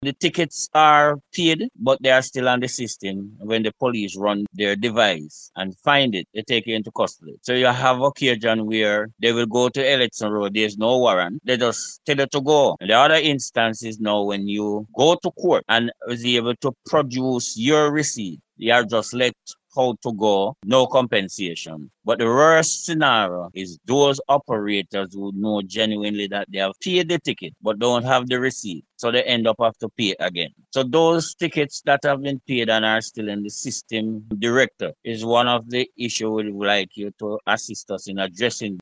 The tickets are paid, but they are still on the system. When the police run their device and find it, they take you into custody. So you have occasion where they will go to election road, there's no warrant. They just tell you to go. And the other instance is now when you go to court and is able to produce your receipt, you are just let how to go, no compensation. But the worst scenario is those operators who know genuinely that they have paid the ticket but don't have the receipt. So they end up have to pay again. So those tickets that have been paid and are still in the system, director, is one of the issue we would like you to assist us in addressing